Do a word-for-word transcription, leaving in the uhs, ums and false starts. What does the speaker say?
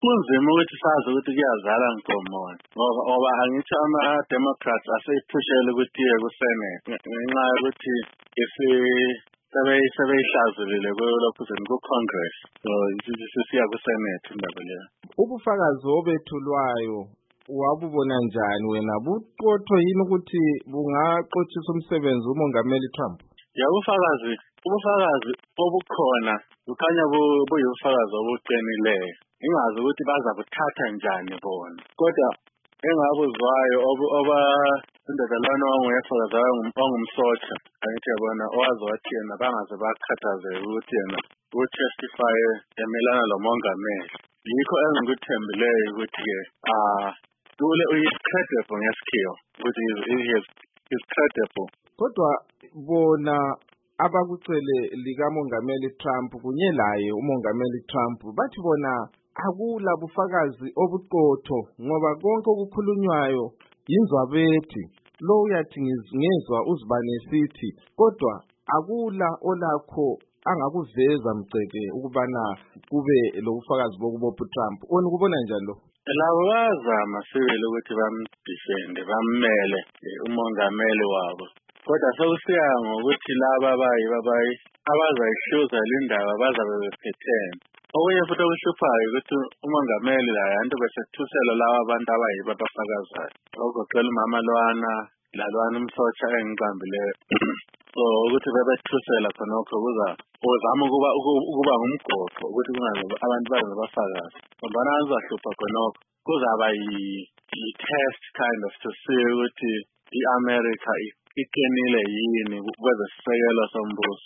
kunzima ukuthi sazi ukuthi kuyazala ngomona ngoba ngoba angithi ama-Democrats aseyiphushele ukuthi iye ku-Senate ngenxa yokuthi isi sebeyihlazulile kulokhu ku-Congress so sisiya ku-Senate indaba leyo. Ubufakazi obethulwayo wabubona njani wena? Buqotho yini ukuthi bungaxothisa umsebenzi uMongameli Trump? Ya ubufakazi ubufakazi obukhona bukhanya buyubufakazi obuqinileyo. Ingazi ukuthi baza kuthatha njani bona. Kodwa engabuzwayo oba indodalana wanguyefakazi ongumsotsha angithi yabona owazi wathi yena bangaze bakhathazeke ukuthi yena u-testify emelana lo mongameli. Yikho engikuthembileyo ukuthi-ke ah dule uyi-credible ngesikhiwo ukuthi is credible. Kodwa bona abakucele likaMongameli Trump kunye laye uMongameli Trump bathi bona akula bufakazi obuqotho ngoba konke okukhulunywayo yinzwabethi. Lo uyathi ngizwa uzibane sithi kodwa akula olakho angakuveza mceke ukubana kube lo bufakazi bokubopha Trump. Wena ukubona njani lo? Labo bazama sibili ukuthi bamdefende bammele umongameli wabo. Kodwa sokusiya ngokuthi laba abayi babayi abazayihluza lindaba bazabe bephethene. Okunye futhi okuhluphayo ukuthi umongameli la yanto besethusela laba abantu abayiba abafakazayo. Ogoqela umama lwana lalwana umsotsha engiqambileyo. So ukuthi bebethusela khonokho kuza uzama ukuba ukuba ngumgoqo ukuthi kungaze abantu baze bafakaze. Ngoba nazahlupha khonokho kuzaba yi-test kind of to see ukuthi i-America iqinile yini kwezesisekelo sombuso.